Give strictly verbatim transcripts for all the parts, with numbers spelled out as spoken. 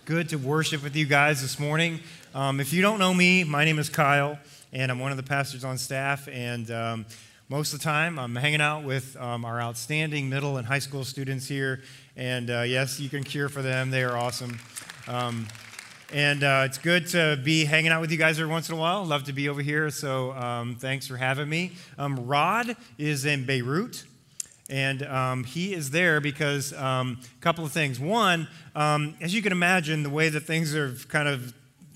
Good to worship with you guys this morning. Um, if you don't know me, my name is Kyle, and I'm one of the pastors on staff, and um, most of the time I'm hanging out with um, our outstanding middle and high school students here, and uh, yes, you can cheer for them. They are awesome. Um, and uh, it's good to be hanging out with you guys every once in a while. Love to be over here, so um, thanks for having me. Um, Rod is in Beirut. And um, he is there because a um, couple of things. One, um, as you can imagine, the way that things are kind of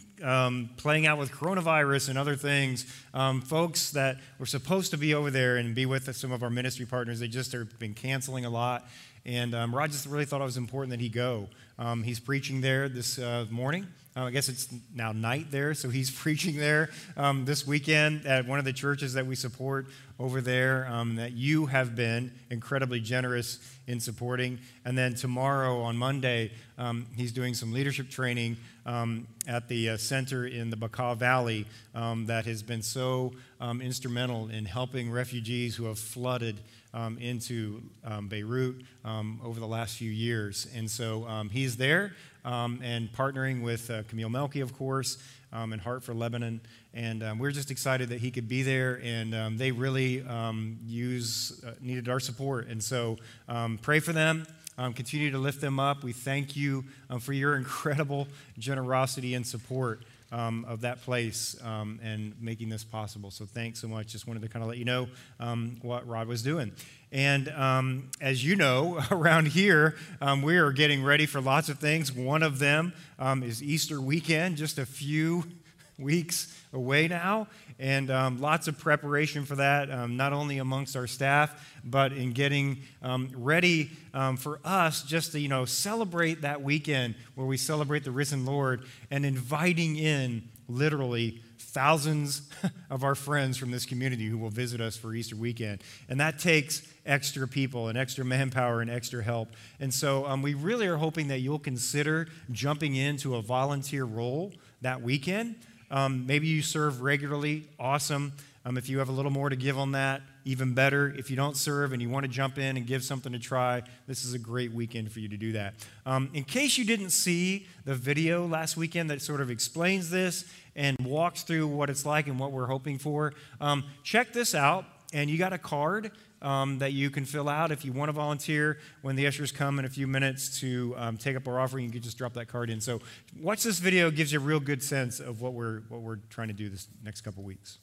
um, playing out with coronavirus and other things, um, folks that were supposed to be over there and be with some of our ministry partners, they just have been canceling a lot. And um, Rod just really thought it was important that he go. Um, he's preaching there this uh, morning. Uh, I guess it's now night there, so he's preaching there um, this weekend at one of the churches that we support over there um, that you have been incredibly generous in supporting. And then tomorrow on Monday, um, he's doing some leadership training um, at the uh, center in the Bekaa Valley um, that has been so um, instrumental in helping refugees who have flooded Um, into um, Beirut um, over the last few years. And so um, he's there um, and partnering with uh, Camille Melky, of course, um, and Heart for Lebanon. And um, we're just excited that he could be there. And um, they really um, use uh, needed our support. And so um, pray for them. Um, continue to lift them up. We thank you um, for your incredible generosity and support Um, of that place um, and making this possible. So thanks so much. Just wanted to kind of let you know um, what Rod was doing. And um, as you know, around here, um, we are getting ready for lots of things. One of them um, is Easter weekend, just a few weeks away now, and um, lots of preparation for that, um, not only amongst our staff, but in getting um, ready um, for us just to, you know, celebrate that weekend where we celebrate the risen Lord and inviting in literally thousands of our friends from this community who will visit us for Easter weekend. And that takes extra people and extra manpower and extra help. And so um, we really are hoping that you'll consider jumping into a volunteer role that weekend. Um, maybe you serve regularly, awesome. Um, if you have a little more to give on that, even better. If you don't serve and you want to jump in and give something to try, this is a great weekend for you to do that. Um, in case you didn't see the video last weekend that sort of explains this and walks through what it's like and what we're hoping for, um, check this out. And you got a card um, that you can fill out if you want to volunteer. When the ushers come in a few minutes to um, take up our offering, you can just drop that card in. So watch this video. It gives you a real good sense of what we're, what we're trying to do this next couple weeks.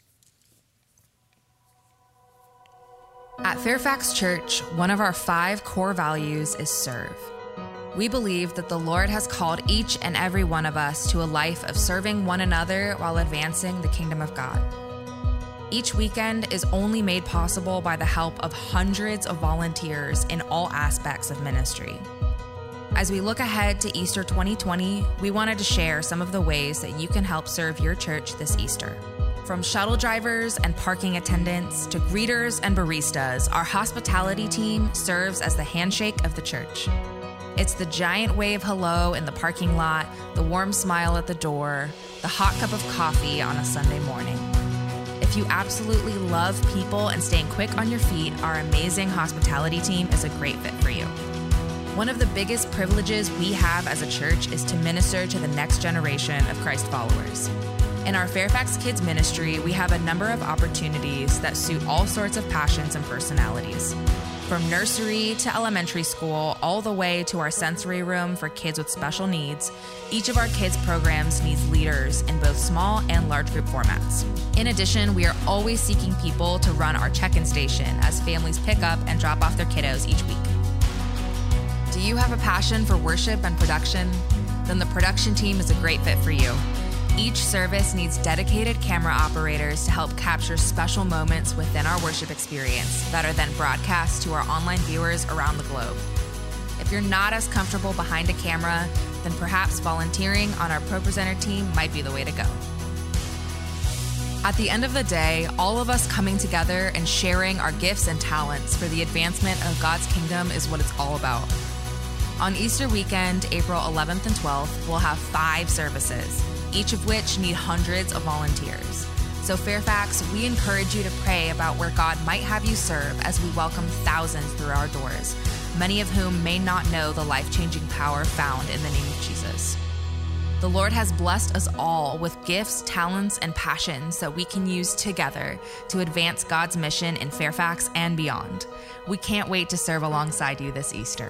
At Fairfax Church, one of our five core values is serve. We believe that the Lord has called each and every one of us to a life of serving one another while advancing the kingdom of God. Each weekend is only made possible by the help of hundreds of volunteers in all aspects of ministry. As we look ahead to Easter twenty twenty, we wanted to share some of the ways that you can help serve your church this Easter. From shuttle drivers and parking attendants to greeters and baristas, our hospitality team serves as the handshake of the church. It's the giant wave hello in the parking lot, the warm smile at the door, the hot cup of coffee on a Sunday morning. If you absolutely love people and staying quick on your feet, our amazing hospitality team is a great fit for you. One of the biggest privileges we have as a church is to minister to the next generation of Christ followers. In our Fairfax Kids ministry, we have a number of opportunities that suit all sorts of passions and personalities. From nursery to elementary school, all the way to our sensory room for kids with special needs, each of our kids' programs needs leaders in both small and large group formats. In addition, we are always seeking people to run our check-in station as families pick up and drop off their kiddos each week. Do you have a passion for worship and production? Then the production team is a great fit for you. Each service needs dedicated camera operators to help capture special moments within our worship experience that are then broadcast to our online viewers around the globe. If you're not as comfortable behind a camera, then perhaps volunteering on our Pro Presenter team might be the way to go. At the end of the day, all of us coming together and sharing our gifts and talents for the advancement of God's kingdom is what it's all about. On Easter weekend, April eleventh and twelfth, we'll have five services, each of which need hundreds of volunteers. So Fairfax, we encourage you to pray about where God might have you serve as we welcome thousands through our doors, many of whom may not know the life-changing power found in the name of Jesus. The Lord has blessed us all with gifts, talents, and passions that we can use together to advance God's mission in Fairfax and beyond. We can't wait to serve alongside you this Easter.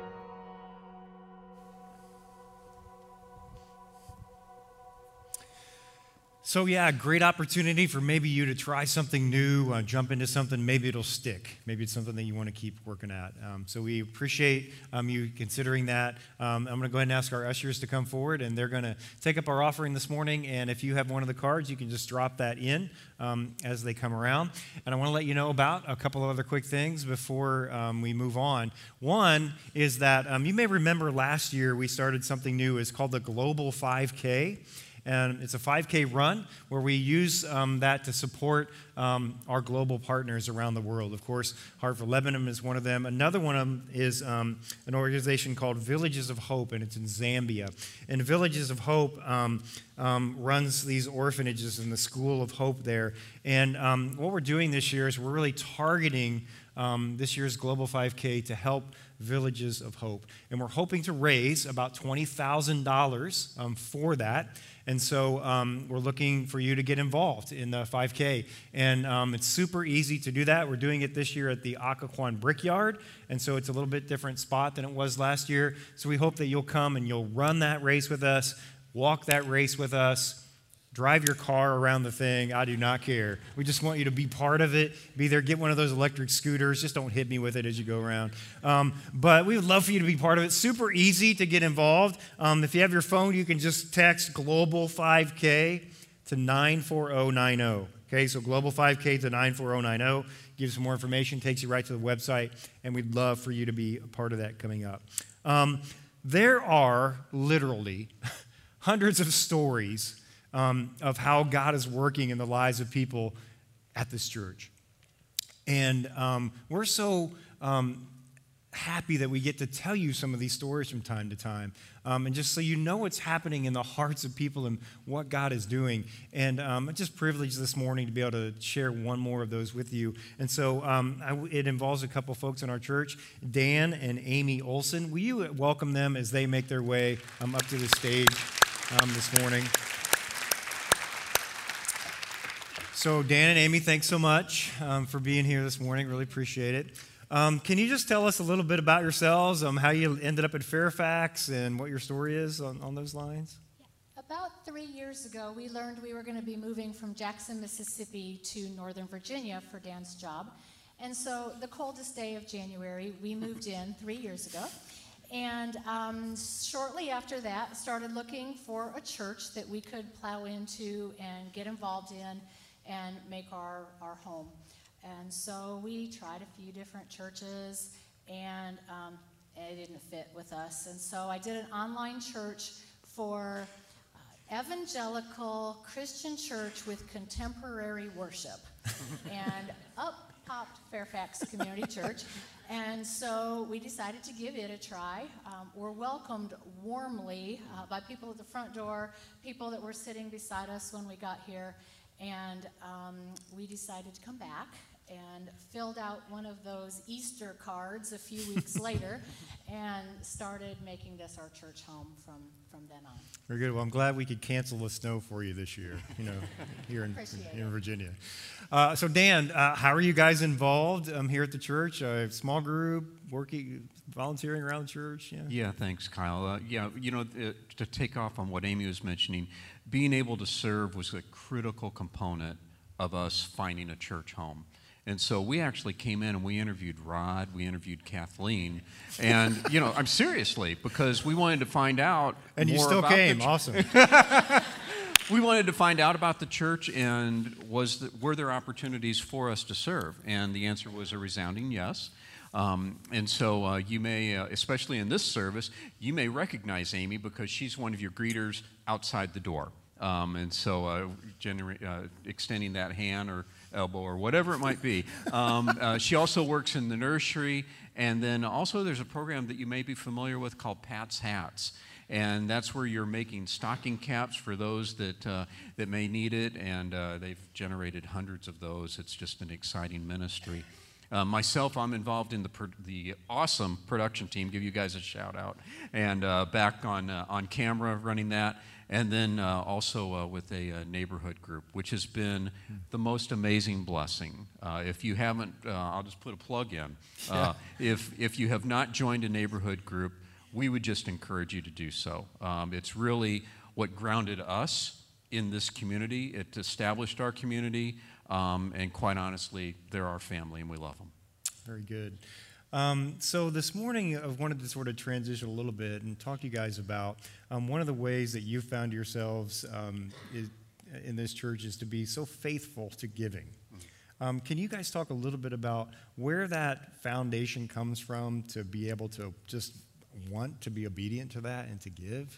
So yeah, great opportunity for maybe you to try something new, uh, jump into something, maybe it'll stick. Maybe it's something that you want to keep working at. Um, so we appreciate um, you considering that. Um, I'm going to go ahead and ask our ushers to come forward, and they're going to take up our offering this morning. And if you have one of the cards, you can just drop that in um, as they come around. And I want to let you know about a couple of other quick things before um, we move on. One is that um, you may remember last year we started something new. It's called the Global five K. And it's a five K run where we use um, that to support um, our global partners around the world. Of course, Heart for Lebanon is one of them. Another one of them is um, an organization called Villages of Hope, and it's in Zambia. And Villages of Hope um, um, runs these orphanages in the School of Hope there. And um, what we're doing this year is we're really targeting um, this year's Global five K to help Villages of Hope. And we're hoping to raise about twenty thousand dollars um, for that. And so um, we're looking for you to get involved in the five K. And um, it's super easy to do that. We're doing it this year at the Occoquan Brickyard. And so it's a little bit different spot than it was last year. So we hope that you'll come and you'll run that race with us, walk that race with us, drive your car around the thing. I do not care. We just want you to be part of it. Be there. Get one of those electric scooters. Just don't hit me with it as you go around. Um, but we would love for you to be part of it. Super easy to get involved. Um, if you have your phone, you can just text Global five K to nine four zero nine zero. Okay, so Global five K to nine four zero nine zero. Gives some more information. Takes you right to the website. And we'd love for you to be a part of that coming up. Um, there are literally hundreds of stories Um, of how God is working in the lives of people at this church. And um, we're so um, happy that we get to tell you some of these stories from time to time. Um, and just so you know what's happening in the hearts of people and what God is doing. And um, I'm just privileged this morning to be able to share one more of those with you. And so um, I, it involves a couple folks in our church, Dan and Amy Olson. Will you welcome them as they make their way um, up to the stage um, this morning? So Dan and Amy, thanks so much um, for being here this morning. Really appreciate it. Um, can you just tell us a little bit about yourselves, um, how you ended up at Fairfax and what your story is on, on those lines? Yeah. About three years ago, we learned we were going to be moving from Jackson, Mississippi to Northern Virginia for Dan's job. And so the coldest day of January, we moved in three years ago. And um, shortly after that, started looking for a church that we could plow into and get involved in and make our, our home. And so we tried a few different churches, and um, it didn't fit with us. And so I did an online church for uh, evangelical Christian church with contemporary worship. And up popped Fairfax Community Church. And so we decided to give it a try. Um, we're welcomed warmly uh, by people at the front door, people that were sitting beside us when we got here. And um, we decided to come back and filled out one of those Easter cards a few weeks later and started making this our church home from, from then on. Very good. Well, I'm glad we could cancel the snow for you this year, you know, here in, in Virginia. Uh, so Dan, uh, how are you guys involved um, here at the church? A small group, working, volunteering around the church? Yeah, yeah thanks, Kyle. Uh, yeah, you know, uh, to take off on what Amy was mentioning, being able to serve was a critical component of us finding a church home. And so we actually came in and we interviewed Rod, we interviewed Kathleen, and, you know, I'm seriously, because we wanted to find out And more you still about came, the ch- awesome. We wanted to find out about the church, and was the, were there opportunities for us to serve? And the answer was a resounding yes. Um, and so uh, you may, uh, especially in this service, you may recognize Amy because she's one of your greeters outside the door. Um, and so uh, gener- uh, extending that hand or elbow or whatever it might be. Um, uh, she also works in the nursery, and then also there's a program that you may be familiar with called Pat's Hats. And that's where you're making stocking caps for those that uh, that may need it, and uh, they've generated hundreds of those. It's just an exciting ministry. Uh, myself, I'm involved in the pro- the awesome production team. Give you guys a shout out, and uh, back on uh, on camera running that, and then uh, also uh, with a, a neighborhood group, which has been the most amazing blessing. Uh, if you haven't, uh, I'll just put a plug in. Uh, if if you have not joined a neighborhood group, we would just encourage you to do so. Um, it's really what grounded us in this community. It established our community, um, and quite honestly, they're our family, and we love them. Very good. Um, so this morning, I wanted to sort of transition a little bit and talk to you guys about um, one of the ways that you found yourselves um, is, in this church is to be so faithful to giving. Um, can you guys talk a little bit about where that foundation comes from to be able to just want to be obedient to that and to give?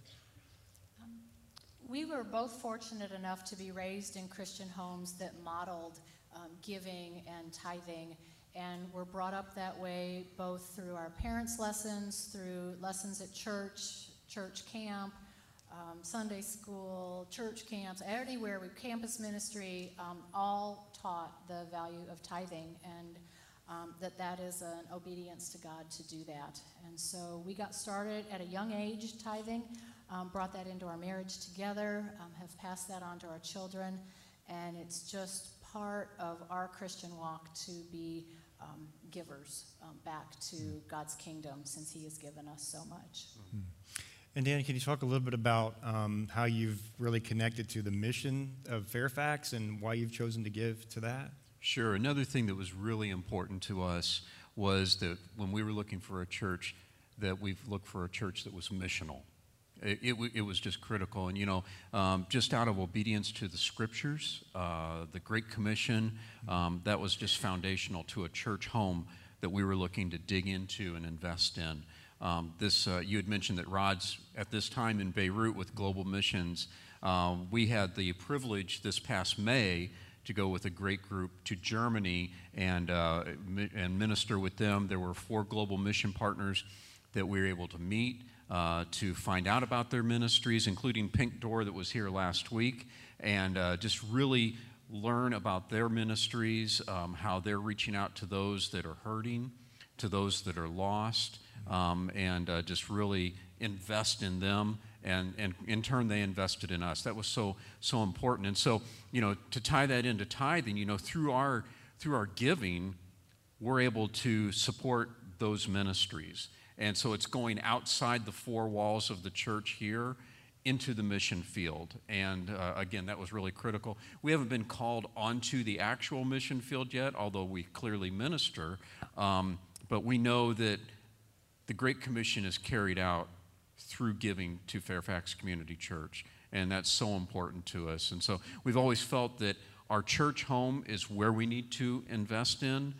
We were both fortunate enough to be raised in Christian homes that modeled um, giving and tithing, and were brought up that way both through our parents' lessons, through lessons at church, church camp, um, Sunday school, church camps, anywhere, we campus ministry, um, all taught the value of tithing, and um, that that is an obedience to God to do that. And so we got started at a young age tithing. Um, brought that into our marriage together, um, have passed that on to our children, and it's just part of our Christian walk to be um, givers um, back to God's kingdom, since he has given us so much. Mm-hmm. And Dan, can you talk a little bit about um, how you've really connected to the mission of Fairfax and why you've chosen to give to that? Sure. Another thing that was really important to us was that when we were looking for a church, that we've looked for a church that was missional. It, it, it was just critical. And, you know, um, just out of obedience to the scriptures, uh, the Great Commission, um, that was just foundational to a church home that we were looking to dig into and invest in. Um, this, uh, you had mentioned that Rod's at this time in Beirut with Global Missions. Um, we had the privilege this past May to go with a great group to Germany and, uh, and minister with them. There were four global mission partners that we were able to meet. Uh, to find out about their ministries, including Pink Door that was here last week, and uh, just really learn about their ministries, um, how they're reaching out to those that are hurting, to those that are lost, um, and uh, just really invest in them, and, and in turn they invested in us. That was so so important. And so, you know, to tie that into tithing, you know, through our through our giving, we're able to support those ministries. And so it's going outside the four walls of the church here into the mission field. And uh, again, that was really critical. We haven't been called onto the actual mission field yet, although we clearly minister. Um, but we know that the Great Commission is carried out through giving to Fairfax Community Church. And that's so important to us. And so we've always felt that our church home is where we need to invest in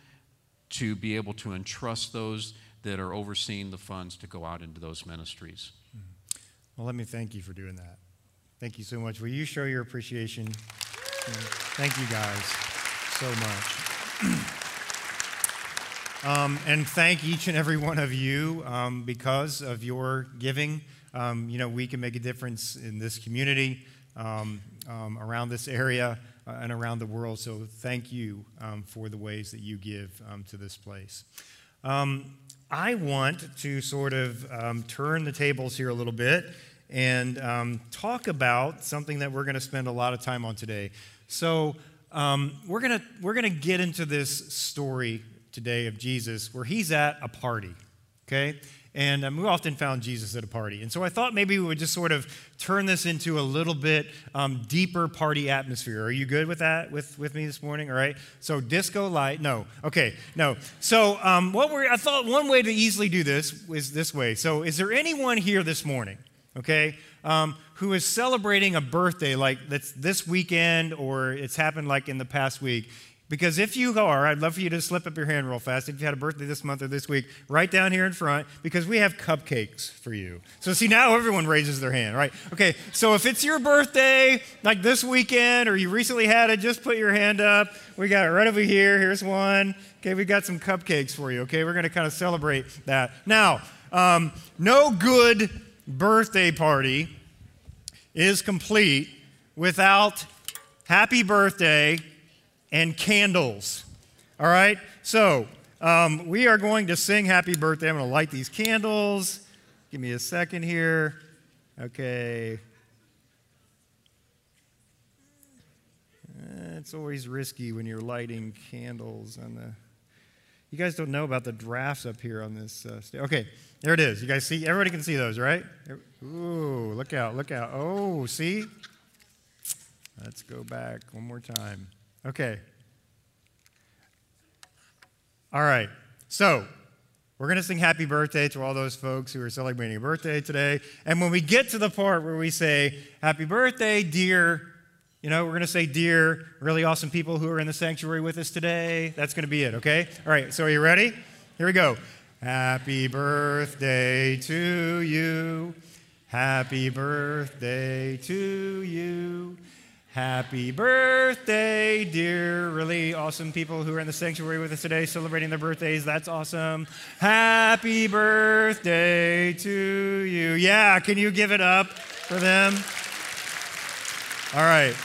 to be able to entrust those that are overseeing the funds to go out into those ministries. Well, let me thank you for doing that. Thank you so much. Will you show your appreciation? Thank you guys so much. um, and thank each and every one of you um, because of your giving. Um, you know, we can make a difference in this community, um, um, around this area, uh, and around the world. So thank you um, for the ways that you give um, to this place. Um, I want to sort of um, turn the tables here a little bit and um, talk about something that we're going to spend a lot of time on today. So um, we're going to we're going to get into this story today of Jesus where he's at a party, okay? And um, we often found Jesus at a party. And so I thought maybe we would just sort of turn this into a little bit um, deeper party atmosphere. Are you good with that, with, with me this morning? All right. So disco light. No. Okay. No. So um, what we're, I thought one way to easily do this is this way. So is there anyone here this morning, okay, um, who is celebrating a birthday like that's this weekend or it's happened like in the past week? Because if you are, I'd love for you to slip up your hand real fast. If you had a birthday this month or this week, right down here in front, because we have cupcakes for you. So see, now everyone raises their hand, right? Okay, so if it's your birthday, like this weekend, or you recently had it, just put your hand up. We got it right over here. Here's one. Okay, we got some cupcakes for you, okay? We're going to kind of celebrate that. Now, um, no good birthday party is complete without happy birthday and candles. All right? So, um, we are going to sing happy birthday. I'm going to light these candles. Give me a second here. Okay. Uh, it's always risky when you're lighting candles on the... You guys don't know about the drafts up here on this uh, stage. Okay, there it is. You guys see? Everybody can see those, right? Ooh, look out, look out. Oh, see? Let's go back one more time. Okay. All right. So, we're going to sing happy birthday to all those folks who are celebrating a birthday today. And when we get to the part where we say, happy birthday, dear, you know, we're going to say, dear, really awesome people who are in the sanctuary with us today. That's going to be it, okay? All right, so are you ready? Here we go. Happy birthday to you. Happy birthday to you. Happy birthday, dear, really awesome people who are in the sanctuary with us today celebrating their birthdays. That's awesome. Happy birthday to you. Yeah, can you give it up for them? All right.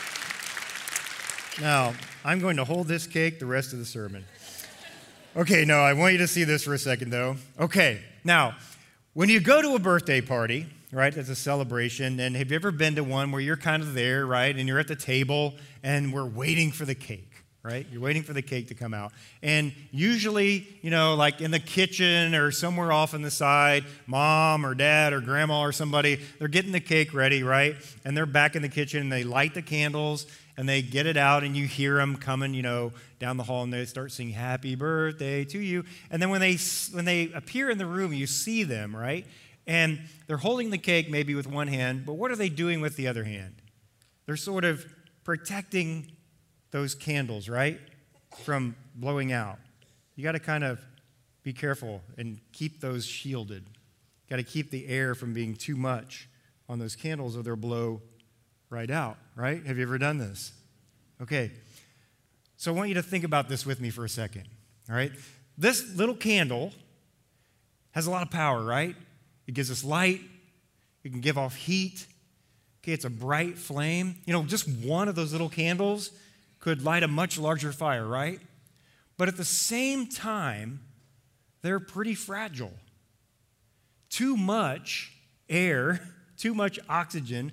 Now, I'm going to hold this cake the rest of the sermon. Okay, no, I want you to see this for a second, though. Okay, now, when you go to a birthday party, right, that's a celebration, and have you ever been to one where you're kind of there, right, and you're at the table, and we're waiting for the cake, right? You're waiting for the cake to come out. And usually, you know, like in the kitchen or somewhere off on the side, mom or dad or grandma or somebody, they're getting the cake ready, right? And they're back in the kitchen, and they light the candles, and they get it out, and you hear them coming, you know, down the hall, and they start singing happy birthday to you. And then when they when they appear in the room, you see them, right? And they're holding the cake maybe with one hand, but what are they doing with the other hand? They're sort of protecting those candles, right, from blowing out. You got to kind of be careful and keep those shielded. Got to keep the air from being too much on those candles or they'll blow right out, right? Have you ever done this? Okay. So I want you to think about this with me for a second, all right? This little candle has a lot of power, right? It gives us light. It can give off heat. Okay, it's a bright flame. You know, just one of those little candles could light a much larger fire, right? But at the same time, they're pretty fragile. Too much air, too much oxygen,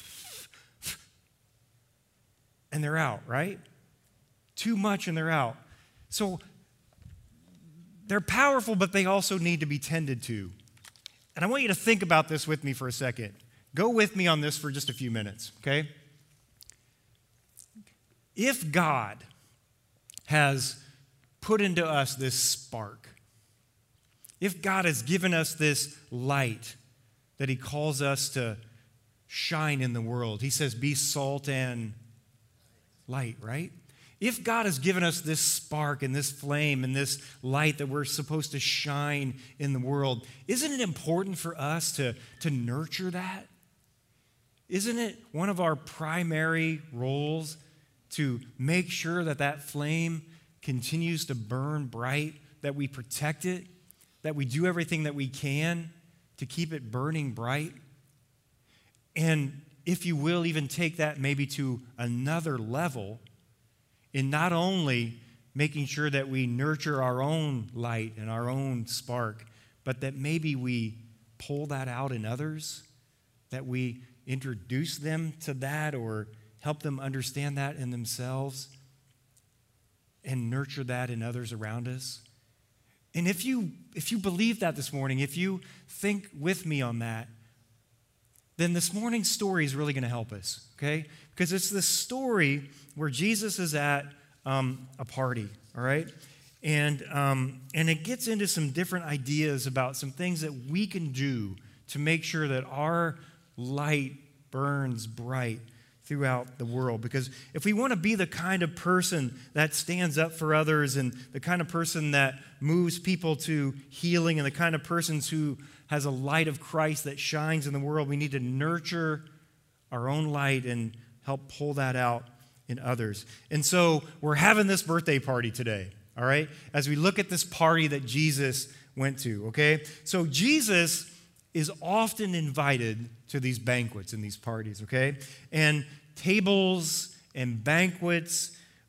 and they're out, right? Too much and they're out. So they're powerful, but they also need to be tended to. And I want you to think about this with me for a second. Go with me on this for just a few minutes, okay? If God has put into us this spark, if God has given us this light that he calls us to shine in the world, he says, be salt and light, right? If God has given us this spark and this flame and this light that we're supposed to shine in the world, isn't it important for us to, to nurture that? Isn't it one of our primary roles to make sure that that flame continues to burn bright, that we protect it, that we do everything that we can to keep it burning bright? And if you will, even take that maybe to another level in not only making sure that we nurture our own light and our own spark, but that maybe we pull that out in others, that we introduce them to that or help them understand that in themselves and nurture that in others around us. And if you if you believe that this morning, if you think with me on that, then this morning's story is really going to help us, okay? Because it's the story where Jesus is at um, a party, all right? And, um, and it gets into some different ideas about some things that we can do to make sure that our light burns bright throughout the world. Because if we want to be the kind of person that stands up for others and the kind of person that moves people to healing and the kind of persons who has a light of Christ that shines in the world, we need to nurture our own light and help pull that out in others. And so we're having this birthday party today, all right? As we look at this party that Jesus went to, okay? So Jesus is often invited to these banquets and these parties, okay? And tables and banquets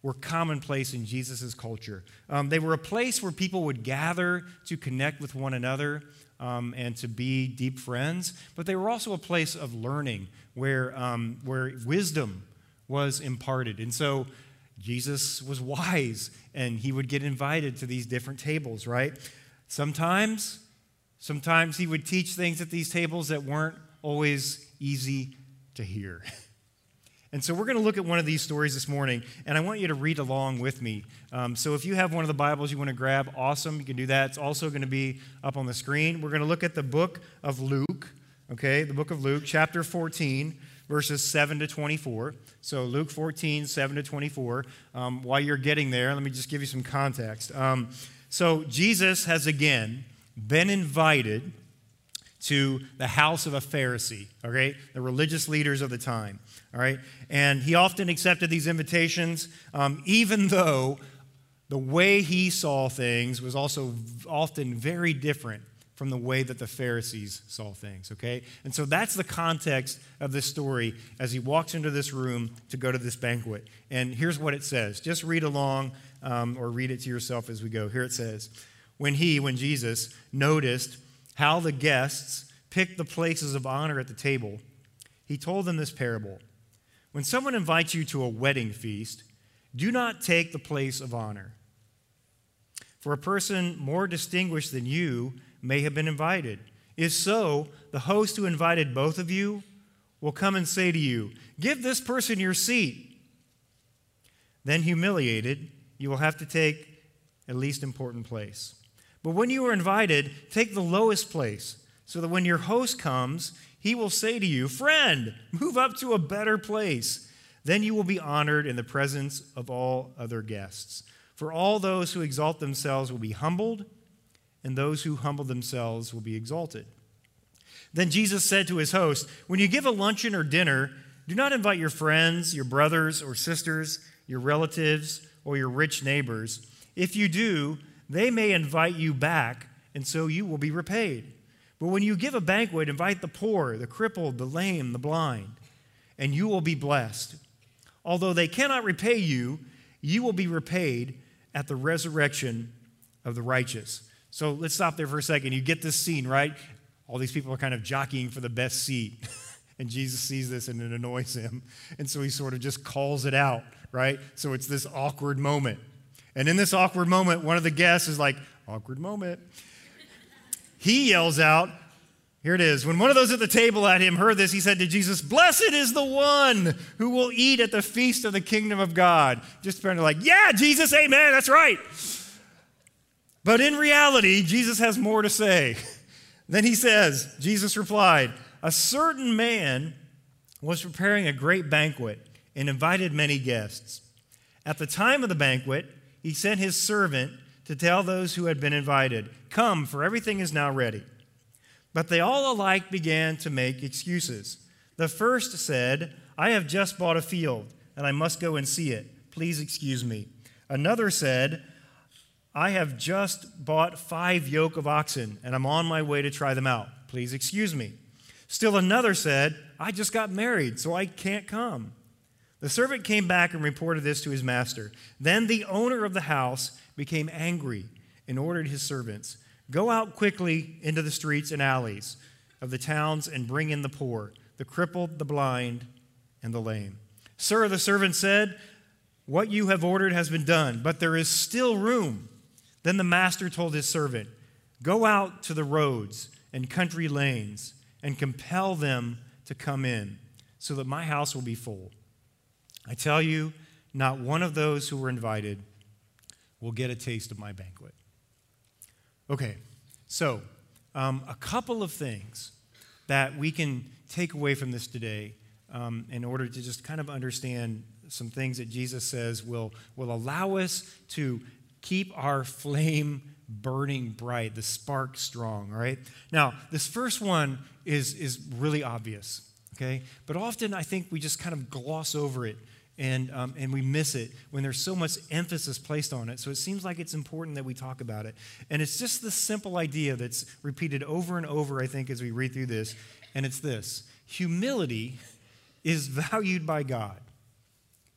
were commonplace in Jesus' culture. Um, they were a place where people would gather to connect with one another um, and to be deep friends, but they were also a place of learning where, um, where wisdom was imparted. And so Jesus was wise, and he would get invited to these different tables, right? Sometimes, sometimes he would teach things at these tables that weren't always easy to hear. And so we're going to look at one of these stories this morning, and I want you to read along with me. Um, so if you have one of the Bibles you want to grab, awesome, you can do that. It's also going to be up on the screen. We're going to look at the book of Luke, okay, the book of Luke, chapter fourteen, verses seven to twenty-four. So Luke fourteen, seven to twenty-four. Um, while you're getting there, let me just give you some context. Um, so Jesus has again been invited to the house of a Pharisee, okay, the religious leaders of the time. All right, and he often accepted these invitations, um, even though the way he saw things was also often very different from the way that the Pharisees saw things, okay? And so that's the context of this story as he walks into this room to go to this banquet. And here's what it says. Just read along um, or read it to yourself as we go. Here it says, when he, when Jesus, noticed how the guests picked the places of honor at the table, he told them this parable. When someone invites you to a wedding feast, do not take the place of honor. For a person more distinguished than you may have been invited. If so, the host who invited both of you will come and say to you, give this person your seat. Then, humiliated, you will have to take a least important place. But when you are invited, take the lowest place, so that when your host comes, he will say to you, friend, move up to a better place. Then you will be honored in the presence of all other guests. For all those who exalt themselves will be humbled, and those who humble themselves will be exalted. Then Jesus said to his host, when you give a luncheon or dinner, do not invite your friends, your brothers or sisters, your relatives, or your rich neighbors. If you do, they may invite you back, and so you will be repaid. But when you give a banquet, invite the poor, the crippled, the lame, the blind, and you will be blessed. Although they cannot repay you, you will be repaid at the resurrection of the righteous. So let's stop there for a second. You get this scene, right? All these people are kind of jockeying for the best seat. And Jesus sees this and it annoys him. And so he sort of just calls it out, right? So it's this awkward moment. And in this awkward moment, one of the guests is like, awkward moment. He yells out, here it is. When one of those at the table at him heard this, he said to Jesus, blessed is the one who will eat at the feast of the kingdom of God. Just apparently like, yeah, Jesus, amen, that's right. But in reality, Jesus has more to say. Then he says, Jesus replied, a certain man was preparing a great banquet and invited many guests. At the time of the banquet, he sent his servant to tell those who had been invited, come, for everything is now ready. But they all alike began to make excuses. The first said, I have just bought a field, and I must go and see it. Please excuse me. Another said, I have just bought five yoke of oxen, and I'm on my way to try them out. Please excuse me. Still another said, I just got married, so I can't come. The servant came back and reported this to his master. Then the owner of the house became angry and ordered his servants, go out quickly into the streets and alleys of the towns and bring in the poor, the crippled, the blind, and the lame. Sir, the servant said, what you have ordered has been done, but there is still room. Then the master told his servant, go out to the roads and country lanes and compel them to come in, so that my house will be full. I tell you, not one of those who were invited will get a taste of my banquet. Okay, so um, a couple of things that we can take away from this today um, in order to just kind of understand some things that Jesus says will, will allow us to keep our flame burning bright, the spark strong, all right? Now, this first one is, is really obvious, okay? But often I think we just kind of gloss over it and, um, and we miss it when there's so much emphasis placed on it. So it seems like it's important that we talk about it. And it's just the simple idea that's repeated over and over, I think, as we read through this. And it's this: humility is valued by God.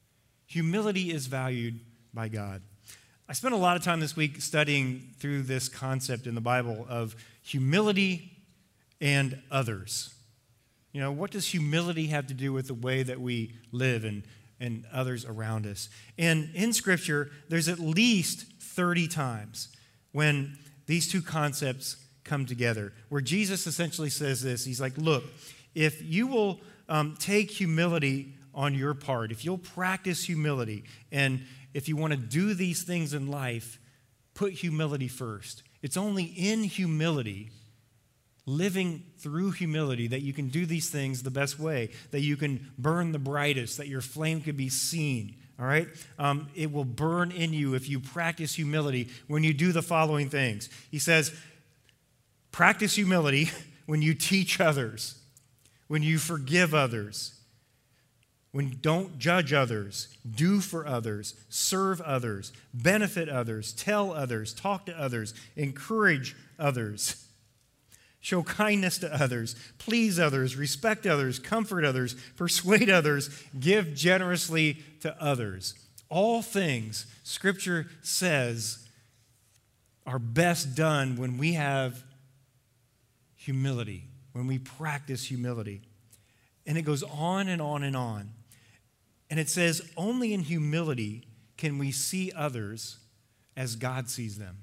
Humility is valued by God. I spent a lot of time this week studying through this concept in the Bible of humility and others. You know, what does humility have to do with the way that we live and, and others around us? And in Scripture, there's at least thirty times when these two concepts come together, where Jesus essentially says this. He's like, look, if you will um, take humility on your part, if you'll practice humility, and if you want to do these things in life, put humility first. It's only in humility, living through humility, that you can do these things the best way, that you can burn the brightest, that your flame could be seen, all right? Um, it will burn in you if you practice humility when you do the following things. He says, practice humility when you teach others, when you forgive others, when don't judge others, do for others, serve others, benefit others, tell others, talk to others, encourage others, show kindness to others, please others, respect others, comfort others, persuade others, give generously to others. All things, Scripture says, are best done when we have humility, when we practice humility. And it goes on and on and on. And it says, only in humility can we see others as God sees them.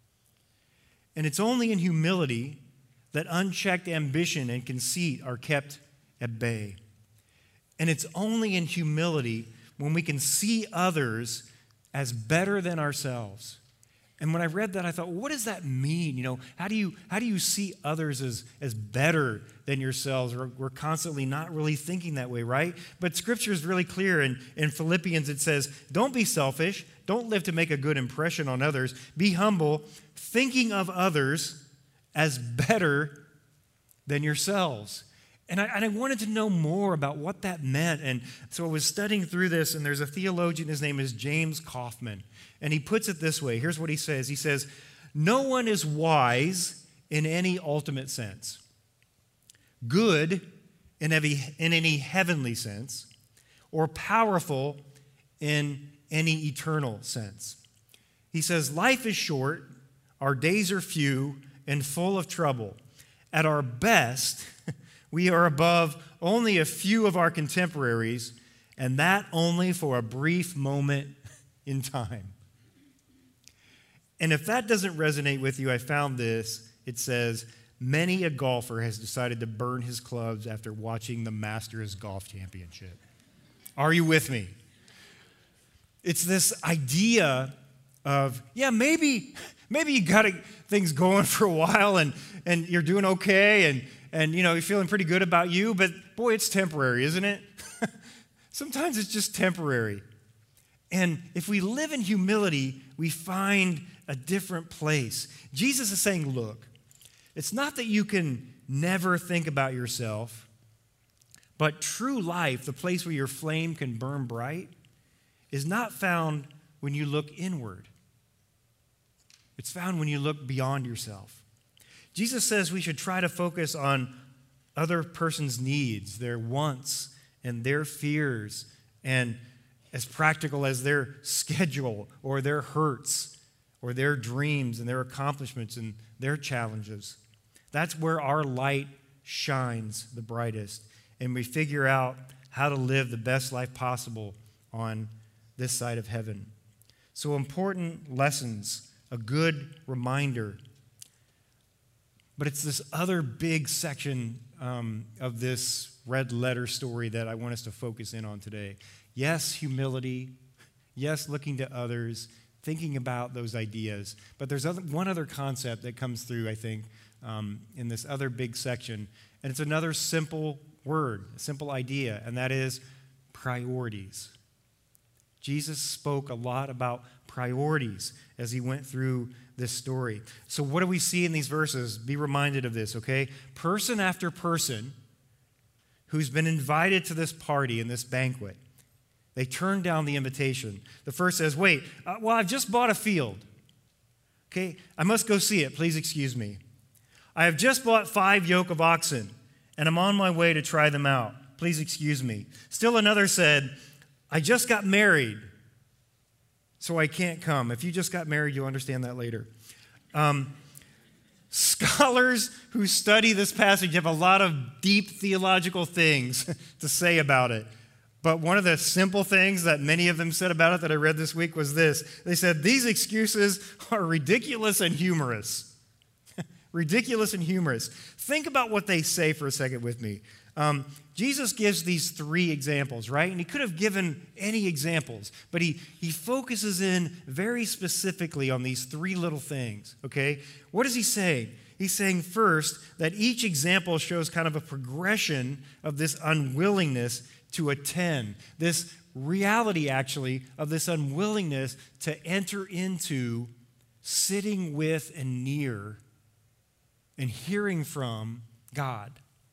And it's only in humility that unchecked ambition and conceit are kept at bay. And it's only in humility when we can see others as better than ourselves. And when I read that, I thought, well, what does that mean? You know, how do you how do you see others as, as better than yourselves? We're, we're constantly not really thinking that way, right? But Scripture is really clear. In, in Philippians, it says, don't be selfish. Don't live to make a good impression on others. Be humble, thinking of others as better than yourselves. And I, and I wanted to know more about what that meant. And so I was studying through this, and there's a theologian, his name is James Kaufman. And he puts it this way. Here's what he says. He says, no one is wise in any ultimate sense, good in, every, in any heavenly sense, or powerful in any eternal sense. He says, life is short, our days are few, and full of trouble. At our best, we are above only a few of our contemporaries, and that only for a brief moment in time. And if that doesn't resonate with you, I found this. It says, many a golfer has decided to burn his clubs after watching the Masters Golf Championship. Are you with me? It's this idea of, yeah, maybe, maybe you got things going for a while and, and you're doing okay and, and, you know, you're feeling pretty good about you, but boy, it's temporary, isn't it? Sometimes it's just temporary. And if we live in humility, we find a different place. Jesus is saying, look, it's not that you can never think about yourself, but true life, the place where your flame can burn bright, is not found when you look inward. It's found when you look beyond yourself. Jesus says we should try to focus on other person's needs, their wants, and their fears, and as practical as their schedule or their hurts or their dreams and their accomplishments and their challenges. That's where our light shines the brightest, and we figure out how to live the best life possible on this side of heaven. So important lessons, a good reminder. But it's this other big section um, of this red letter story that I want us to focus in on today. Yes, humility. Yes, looking to others, thinking about those ideas. But there's other, one other concept that comes through, I think, um, in this other big section. And it's another simple word, a simple idea, and that is priorities. Jesus spoke a lot about priorities as he went through this story. So what do we see in these verses? Be reminded of this, okay? Person after person who's been invited to this party and this banquet, they turn down the invitation. The first says, wait, uh, well, I've just bought a field. Okay, I must go see it. Please excuse me. I have just bought five yoke of oxen, and I'm on my way to try them out. Please excuse me. Still another said, I just got married, so I can't come. If you just got married, you'll understand that later. Um, scholars who study this passage have a lot of deep theological things to say about it. But one of the simple things that many of them said about it that I read this week was this. They said, these excuses are ridiculous and humorous. Ridiculous and humorous. Think about what they say for a second with me. Um, Jesus gives these three examples, right? And he could have given any examples, but he, he focuses in very specifically on these three little things, okay? What is he saying? He's saying first that each example shows kind of a progression of this unwillingness to attend, this reality actually of this unwillingness to enter into sitting with and near and hearing from God.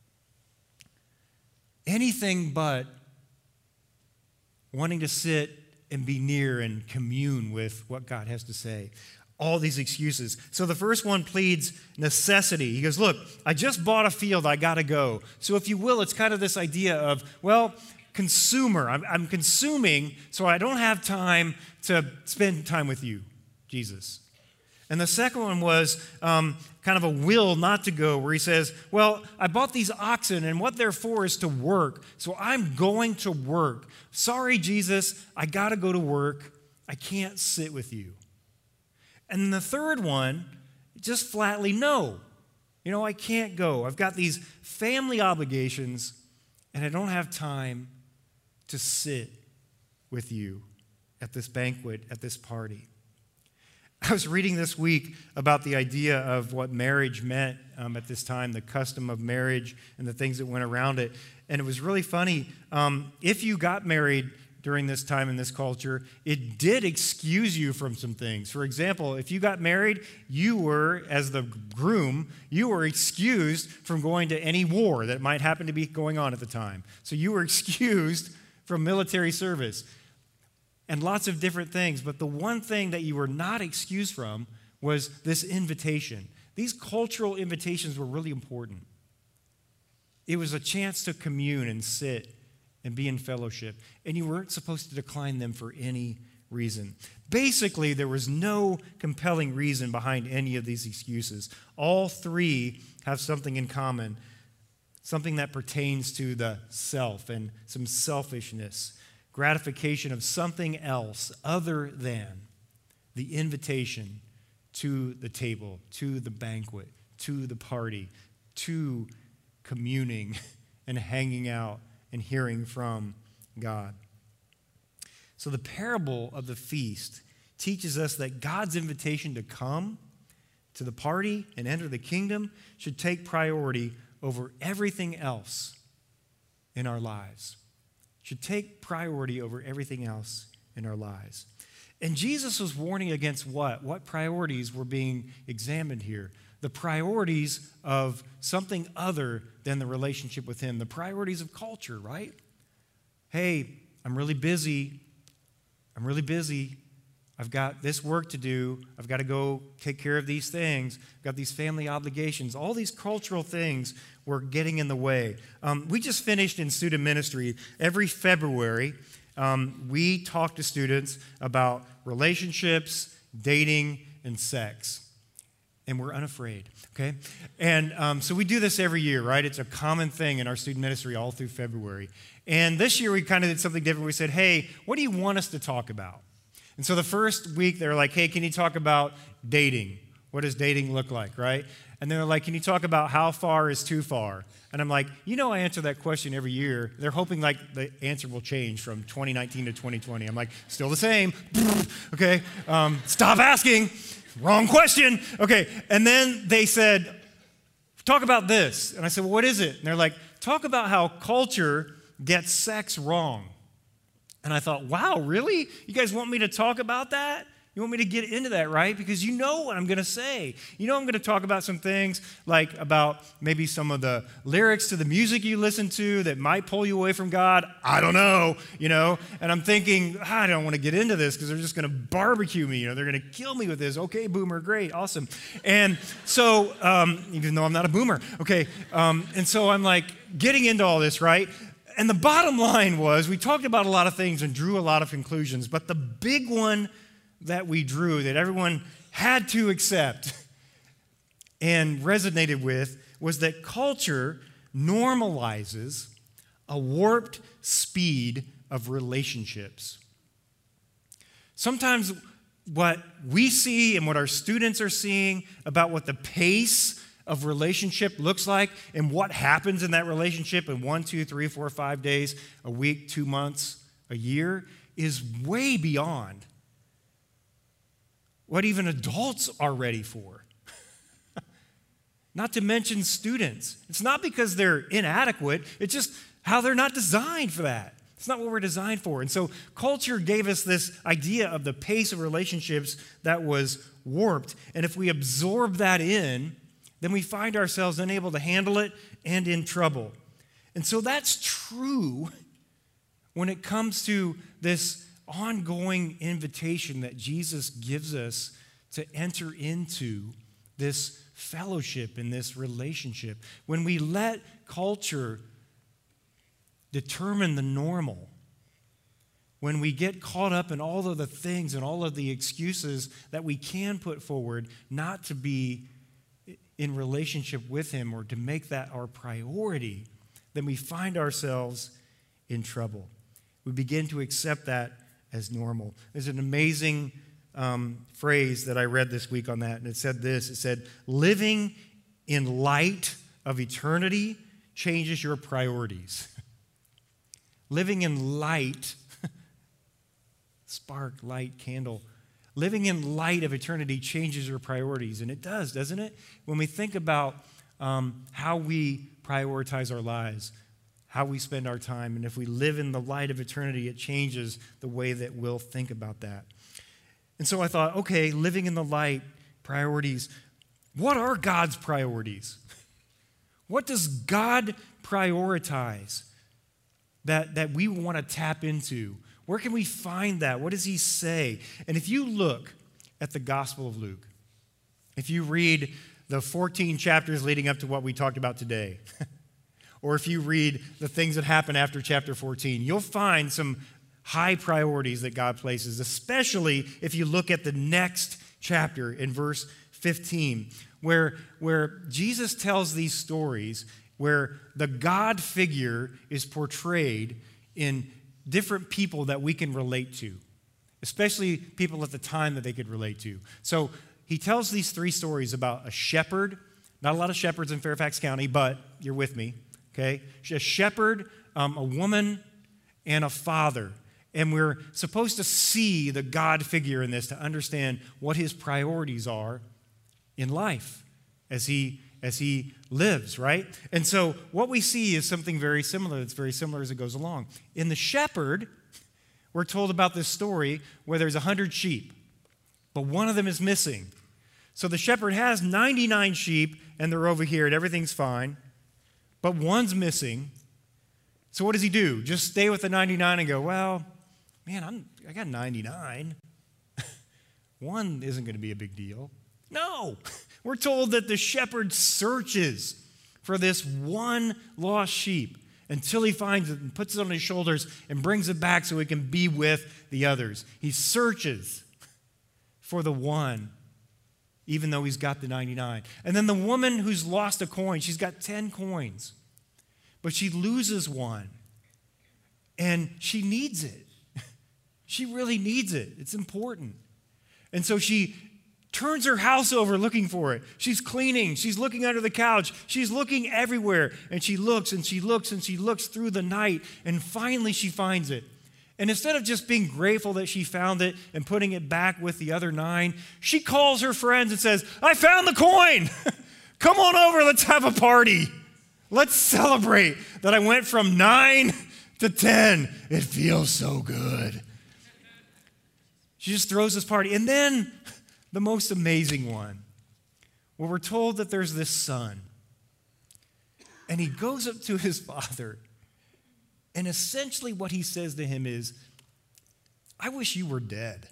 Anything but wanting to sit and be near and commune with what God has to say. All these excuses. So the first one pleads necessity. He goes, look, I just bought a field, I got to go. So if you will, it's kind of this idea of, well, consumer. I'm, I'm consuming, so I don't have time to spend time with you, Jesus. And the second one was um, kind of a will not to go, where he says, well, I bought these oxen, and what they're for is to work, so I'm going to work. Sorry, Jesus, I got to go to work. I can't sit with you. And then the third one, just flatly, no. You know, I can't go. I've got these family obligations, and I don't have time to sit with you at this banquet, at this party. I was reading this week about the idea of what marriage meant um, at this time, the custom of marriage and the things that went around it. And it was really funny. Um, if you got married during this time in this culture, it did excuse you from some things. For example, if you got married, you were, as the groom, you were excused from going to any war that might happen to be going on at the time. So you were excused from military service. And lots of different things, but the one thing that you were not excused from was this invitation. These cultural invitations were really important. It was a chance to commune and sit and be in fellowship, and you weren't supposed to decline them for any reason. Basically, there was no compelling reason behind any of these excuses. All three have something in common, something that pertains to the self and some selfishness. Gratification of something else other than the invitation to the table, to the banquet, to the party, to communing and hanging out and hearing from God. So the parable of the feast teaches us that God's invitation to come to the party and enter the kingdom should take priority over everything else in our lives. Should take priority over everything else in our lives. And Jesus was warning against what? What priorities were being examined here? The priorities of something other than the relationship with him. The priorities of culture, right? Hey, I'm really busy. I'm really busy. I've got this work to do. I've got to go take care of these things. I've got these family obligations. All these cultural things were getting in the way. Um, we just finished in student ministry. Every February, um, we talk to students about relationships, dating, and sex. And we're unafraid, okay? And um, so we do this every year, right? It's a common thing in our student ministry all through February. And this year we kind of did something different. We said, hey, what do you want us to talk about? And so the first week, they're like, hey, can you talk about dating? What does dating look like, right? And they're like, can you talk about how far is too far? And I'm like, you know I answer that question every year. They're hoping like the answer will change from twenty nineteen to twenty twenty. I'm like, still the same. Okay, um, stop asking. Wrong question. Okay, and then they said, talk about this. And I said, well, what is it? And they're like, talk about how culture gets sex wrong. And I thought, wow, really? You guys want me to talk about that? You want me to get into that, right? Because you know what I'm going to say. You know I'm going to talk about some things like about maybe some of the lyrics to the music you listen to that might pull you away from God. I don't know, you know. And I'm thinking, ah, I don't want to get into this because they're just going to barbecue me. You know, they're going to kill me with this. Okay, boomer, great, awesome. And so, um, even though I'm not a boomer, okay. Um, and so I'm like getting into all this, right? And the bottom line was, we talked about a lot of things and drew a lot of conclusions, but the big one that we drew, that everyone had to accept and resonated with, was that culture normalizes a warped speed of relationships. Sometimes what we see and what our students are seeing about what the pace of relationship looks like and what happens in that relationship in one, two, three, four, five days, a week, two months, a year, is way beyond what even adults are ready for. Not to mention students. It's not because they're inadequate, it's just how they're not designed for that. It's not what we're designed for. And so culture gave us this idea of the pace of relationships that was warped. And if we absorb that in, then we find ourselves unable to handle it and in trouble. And so that's true when it comes to this ongoing invitation that Jesus gives us to enter into this fellowship and this relationship. When we let culture determine the normal, when we get caught up in all of the things and all of the excuses that we can put forward not to be in relationship with him or to make that our priority, then we find ourselves in trouble. We begin to accept that as normal. There's an amazing um, phrase that I read this week on that, and it said this. It said, living in light of eternity changes your priorities. Living in light, spark, light, candle. Living in light of eternity changes your priorities. And it does, doesn't it? When we think about um, how we prioritize our lives, how we spend our time, and if we live in the light of eternity, it changes the way that we'll think about that. And so I thought, okay, living in the light, priorities. What are God's priorities? What does God prioritize that, that we want to tap into? Where can we find that? What does he say? And if you look at the Gospel of Luke, if you read the fourteen chapters leading up to what we talked about today, or if you read the things that happen after chapter fourteen, you'll find some high priorities that God places, especially if you look at the next chapter in verse fifteen, where, where Jesus tells these stories where the God figure is portrayed in different people that we can relate to, especially people at the time that they could relate to. So he tells these three stories about a shepherd. Not a lot of shepherds in Fairfax County, but you're with me, okay? A shepherd, um, a woman, and a father. And we're supposed to see the God figure in this to understand what his priorities are in life as he as he lives, right? And so what we see is something very similar. It's very similar as it goes along. In the shepherd, we're told about this story where there's a hundred sheep, but one of them is missing. So the shepherd has ninety-nine sheep, and they're over here, and everything's fine, but one's missing. So what does he do? Just stay with the ninety-nine and go, well, man, I'm, I got ninety-nine. One isn't going to be a big deal. No, we're told that the shepherd searches for this one lost sheep until he finds it and puts it on his shoulders and brings it back so he can be with the others. He searches for the one, even though he's got the ninety-nine. And then the woman who's lost a coin, she's got ten coins, but she loses one, and she needs it. She really needs it. It's important. And so she turns her house over looking for it. She's cleaning. She's looking under the couch. She's looking everywhere. And she looks and she looks and she looks through the night. And finally she finds it. And instead of just being grateful that she found it and putting it back with the other nine, she calls her friends and says, I found the coin. Come on over. Let's have a party. Let's celebrate that I went from nine to ten. It feels so good. She just throws this party. And then the most amazing one, where we're told that there's this son, and he goes up to his father, and essentially what he says to him is, I wish you were dead.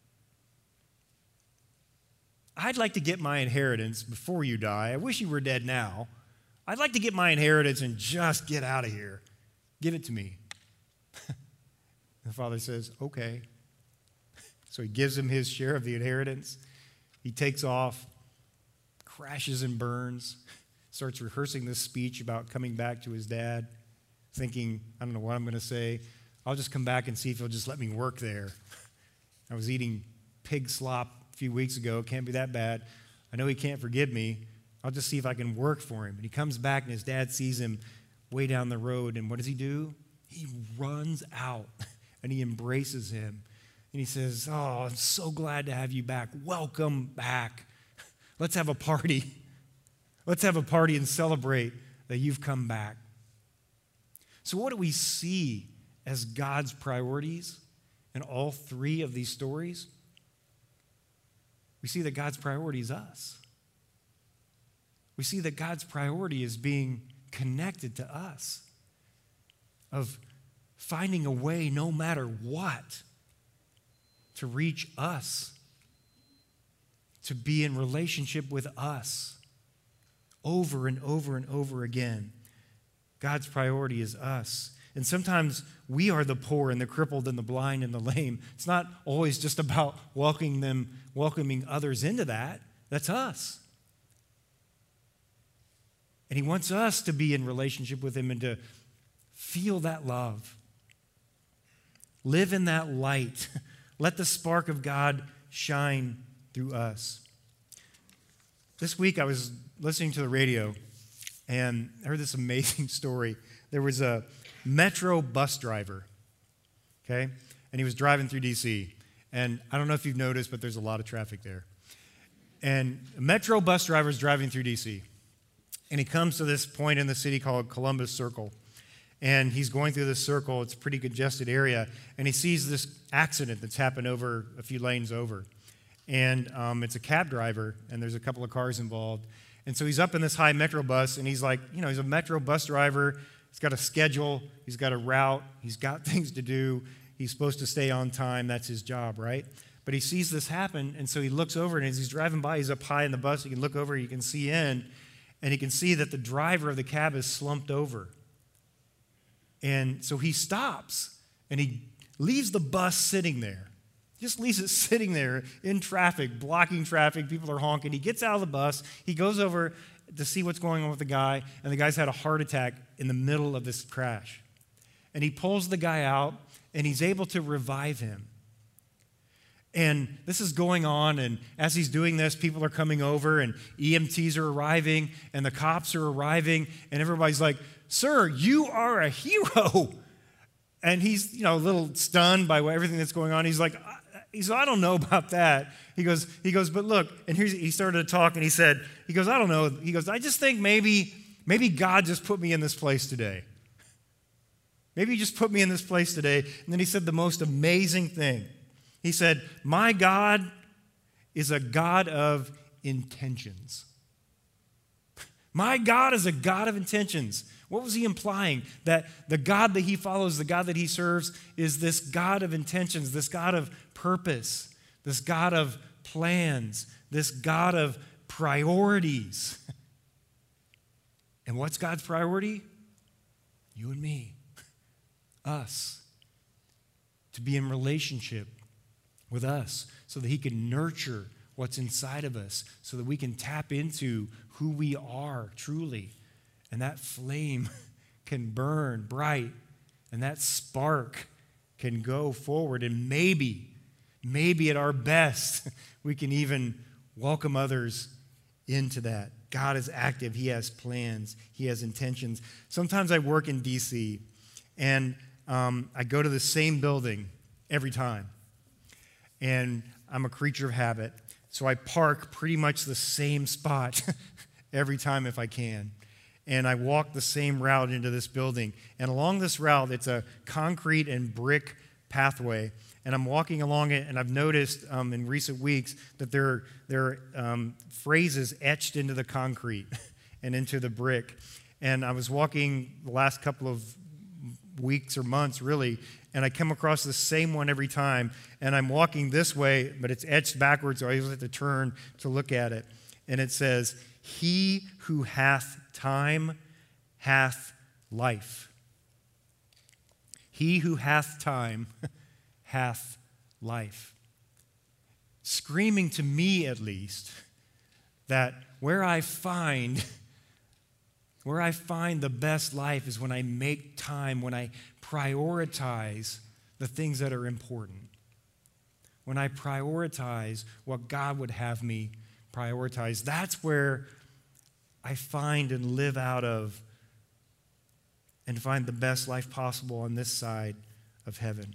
I'd like to get my inheritance before you die. I wish you were dead now. I'd like to get my inheritance and just get out of here. Give it to me. The father says, okay. So he gives him his share of the inheritance. He takes off, crashes and burns, starts rehearsing this speech about coming back to his dad, thinking, I don't know what I'm going to say. I'll just come back and see if he'll just let me work there. I was eating pig slop a few weeks ago. Can't be that bad. I know he can't forgive me. I'll just see if I can work for him. And he comes back, and his dad sees him way down the road. And what does he do? He runs out, and he embraces him. And he says, oh, I'm so glad to have you back. Welcome back. Let's have a party. Let's have a party and celebrate that you've come back. So what do we see as God's priorities in all three of these stories? We see that God's priority is us. We see that God's priority is being connected to us, of finding a way, no matter what, to reach us, to be in relationship with us over and over and over again. God's priority is us. And sometimes we are the poor and the crippled and the blind and the lame. It's not always just about welcoming them, welcoming others into that. That's us. And he wants us to be in relationship with him and to feel that love. Live in that light. Let the spark of God shine through us. This week I was listening to the radio and I heard this amazing story. There was a Metro bus driver, okay? And he was driving through D C. And I don't know if you've noticed, but there's a lot of traffic there. And a Metro bus driver is driving through D C. And he comes to this point in the city called Columbus Circle. And he's going through this circle. It's a pretty congested area. And he sees this accident that's happened over a few lanes over. And um, it's a cab driver, and there's a couple of cars involved. And so he's up in this high Metro bus, and he's like, you know, he's a Metro bus driver. He's got a schedule. He's got a route. He's got things to do. He's supposed to stay on time. That's his job, right? But he sees this happen, and so he looks over, and as he's driving by, he's up high in the bus. He can look over. He can see in, and he can see that the driver of the cab is slumped over. And so he stops, and he leaves the bus sitting there. Just leaves it sitting there in traffic, blocking traffic. People are honking. He gets out of the bus. He goes over to see what's going on with the guy, and the guy's had a heart attack in the middle of this crash. And he pulls the guy out, and he's able to revive him. And this is going on, and as he's doing this, people are coming over, and E M Ts are arriving, and the cops are arriving, and everybody's like, "Sir, you are a hero." And he's, you know, a little stunned by everything that's going on. He's like, he's, I don't know about that. He goes, he goes, but look, and here's, he started to talk, and he said, he goes, I don't know. He goes, I just think maybe, maybe God just put me in this place today. Maybe he just put me in this place today. And then he said the most amazing thing. He said, my God is a God of intentions. My God is a God of intentions. What was he implying? That the God that he follows, the God that he serves, is this God of intentions, this God of purpose, this God of plans, this God of priorities. And what's God's priority? You and me, us. To be in relationship with us so that he can nurture what's inside of us, so that we can tap into who we are truly. And that flame can burn bright, and that spark can go forward. And maybe, maybe at our best, we can even welcome others into that. God is active. He has plans. He has intentions. Sometimes I work in D C, and um, I go to the same building every time. And I'm a creature of habit, so I park pretty much the same spot every time if I can. And I walk the same route into this building. And along this route, it's a concrete and brick pathway. And I'm walking along it, and I've noticed um, in recent weeks that there, there are um, phrases etched into the concrete and into the brick. And I was walking the last couple of weeks or months, really, and I come across the same one every time. And I'm walking this way, but it's etched backwards, so I always have to turn to look at it. And it says, he who hath time hath life. He who hath time hath life. Screaming to me, at least, that where I find where I find the best life is when I make time, when I prioritize the things that are important. When I prioritize what God would have me prioritize. That's where I find and live out of and find the best life possible on this side of heaven.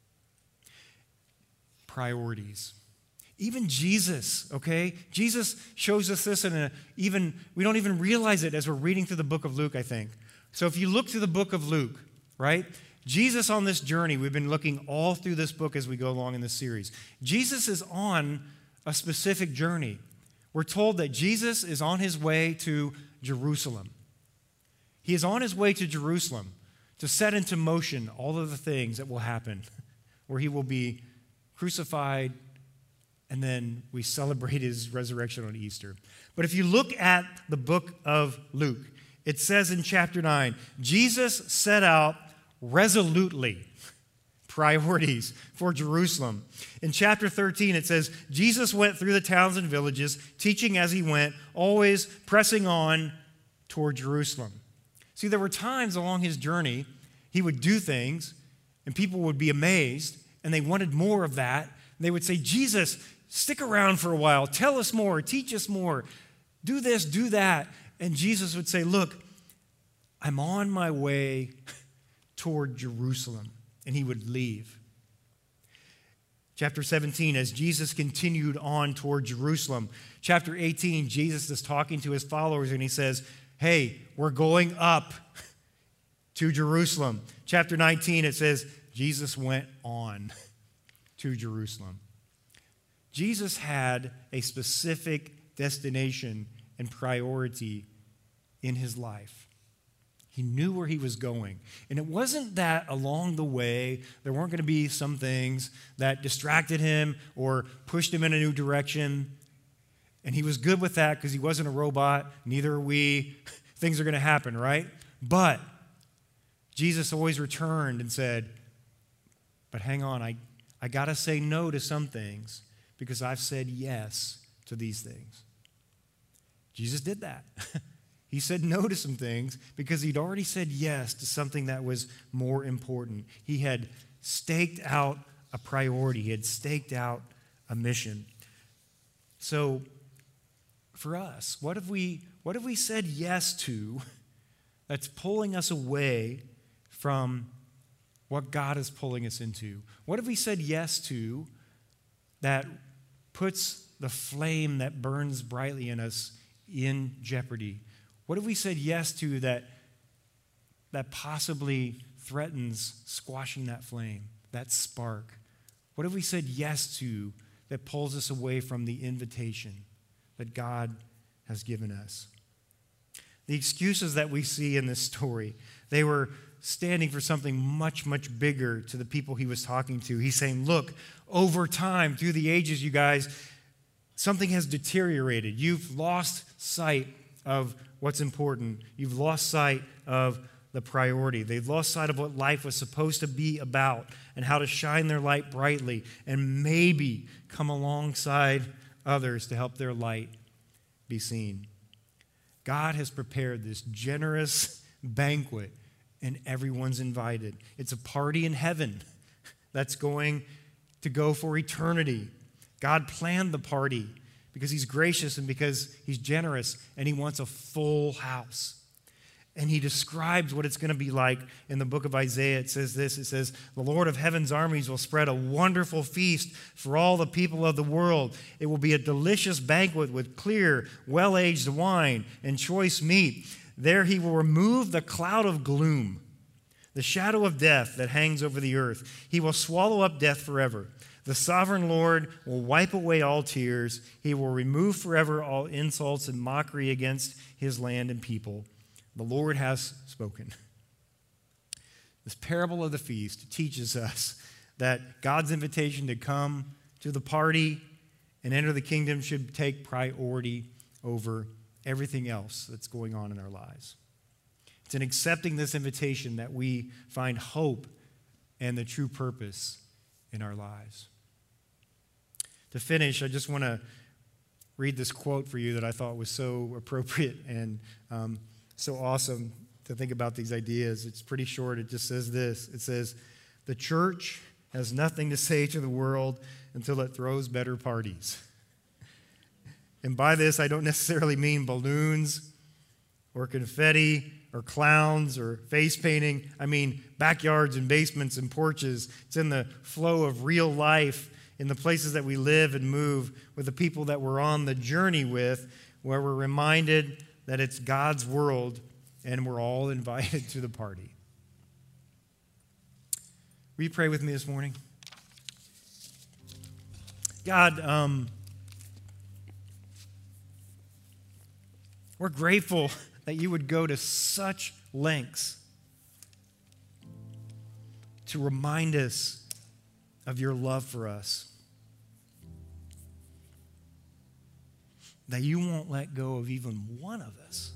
Priorities. Even Jesus, okay? Jesus shows us this in a even, we don't even realize it as we're reading through the book of Luke, I think. So if you look through the book of Luke, right? Jesus on this journey, we've been looking all through this book as we go along in this series. Jesus is on a specific journey. We're told that Jesus is on his way to Jerusalem. He is on his way to Jerusalem to set into motion all of the things that will happen, where he will be crucified, and then we celebrate his resurrection on Easter. But if you look at the book of Luke, it says in chapter nine, Jesus set out resolutely priorities for Jerusalem. In chapter thirteen, it says, Jesus went through the towns and villages, teaching as he went, always pressing on toward Jerusalem. See, there were times along his journey, he would do things, and people would be amazed, and they wanted more of that. And they would say, Jesus, stick around for a while. Tell us more. Teach us more. Do this, do that. And Jesus would say, look, I'm on my way toward Jerusalem. And he would leave. Chapter seventeen, as Jesus continued on toward Jerusalem. Chapter eighteen, Jesus is talking to his followers and he says, hey, we're going up to Jerusalem. Chapter nineteen, it says, Jesus went on to Jerusalem. Jesus had a specific destination and priority in his life. He knew where he was going. And it wasn't that along the way there weren't going to be some things that distracted him or pushed him in a new direction. And he was good with that because he wasn't a robot. Neither are we. Things are going to happen, right? But Jesus always returned and said, but hang on, I, I got to say no to some things because I've said yes to these things. Jesus did that. He said no to some things because he'd already said yes to something that was more important. He had staked out a priority. He had staked out a mission. So for us, what have we, what have we said yes to that's pulling us away from what God is pulling us into? What have we said yes to that puts the flame that burns brightly in us in jeopardy? What have we said yes to that, that possibly threatens squashing that flame, that spark? What have we said yes to that pulls us away from the invitation that God has given us? The excuses that we see in this story, they were standing for something much, much bigger to the people he was talking to. He's saying, look, over time, through the ages, you guys, something has deteriorated. You've lost sight of what's important. You've lost sight of the priority. They've lost sight of what life was supposed to be about and how to shine their light brightly and maybe come alongside others to help their light be seen. God has prepared this generous banquet and everyone's invited. It's a party in heaven that's going to go for eternity. God planned the party because he's gracious and because he's generous and he wants a full house. And he describes what it's going to be like in the book of Isaiah. It says this, it says, the Lord of heaven's armies will spread a wonderful feast for all the people of the world. It will be a delicious banquet with clear, well-aged wine and choice meat. There he will remove the cloud of gloom, the shadow of death that hangs over the earth. He will swallow up death forever. The sovereign Lord will wipe away all tears. He will remove forever all insults and mockery against his land and people. The Lord has spoken. This parable of the feast teaches us that God's invitation to come to the party and enter the kingdom should take priority over everything else that's going on in our lives. It's in accepting this invitation that we find hope and the true purpose in our lives. To finish, I just want to read this quote for you that I thought was so appropriate and um, so awesome to think about these ideas. It's pretty short. It just says this. It says, "The church has nothing to say to the world until it throws better parties." And by this, I don't necessarily mean balloons or confetti or clowns or face painting. I mean backyards and basements and porches. It's in the flow of real life in the places that we live and move with the people that we're on the journey with, where we're reminded that it's God's world and we're all invited to the party. Will you pray with me this morning? God, um, we're grateful that you would go to such lengths to remind us of your love for us. That you won't let go of even one of us.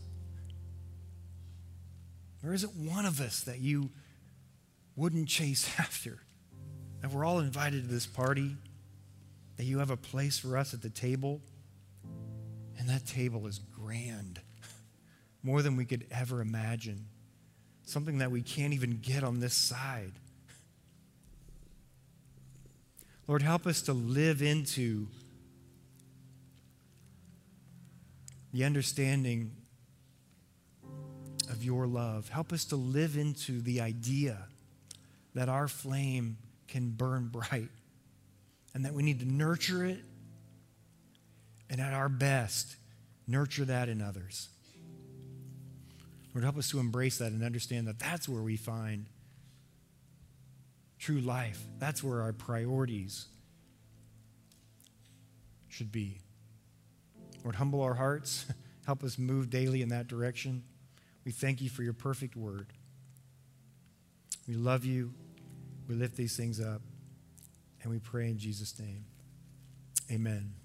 There isn't one of us that you wouldn't chase after. That we're all invited to this party. That you have a place for us at the table. And that table is grand. More than we could ever imagine. Something that we can't even get on this side. Lord, help us to live into the understanding of your love. Help us to live into the idea that our flame can burn bright and that we need to nurture it and at our best, nurture that in others. Lord, help us to embrace that and understand that that's where we find true life. That's where our priorities should be. Lord, humble our hearts. Help us move daily in that direction. We thank you for your perfect word. We love you. We lift these things up. And we pray in Jesus' name. Amen.